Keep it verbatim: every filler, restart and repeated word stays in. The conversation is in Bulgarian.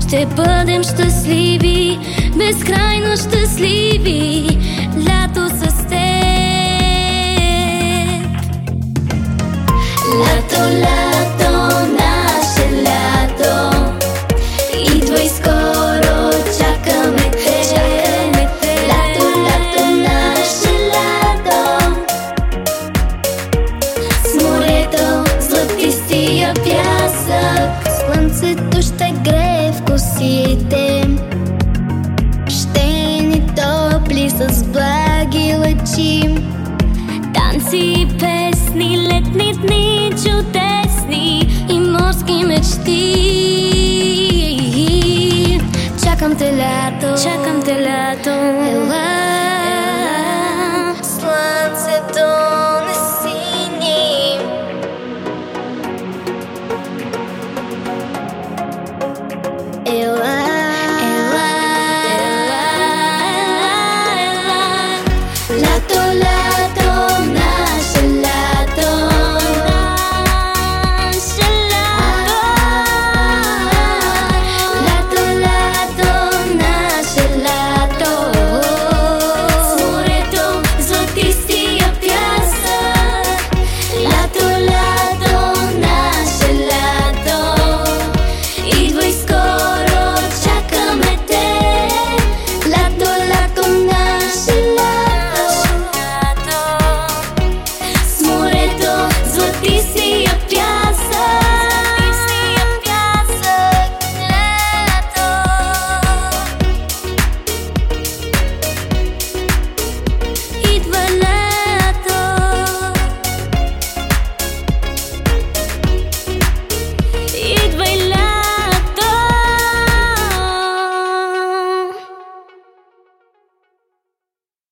Ще бъдем щастливи, безкрайно щастливи, лято с теб. Лято, лято, наше лято, идвай скоро, чакаме те. Лято, лято, наше лято, с морето, златистия пясък. Слънцето ще грее в косите, ще ни топли с благи лъчи. Танци и песни, летни дни чудесни и морски мечти. Чакам те лято, чакам те лято.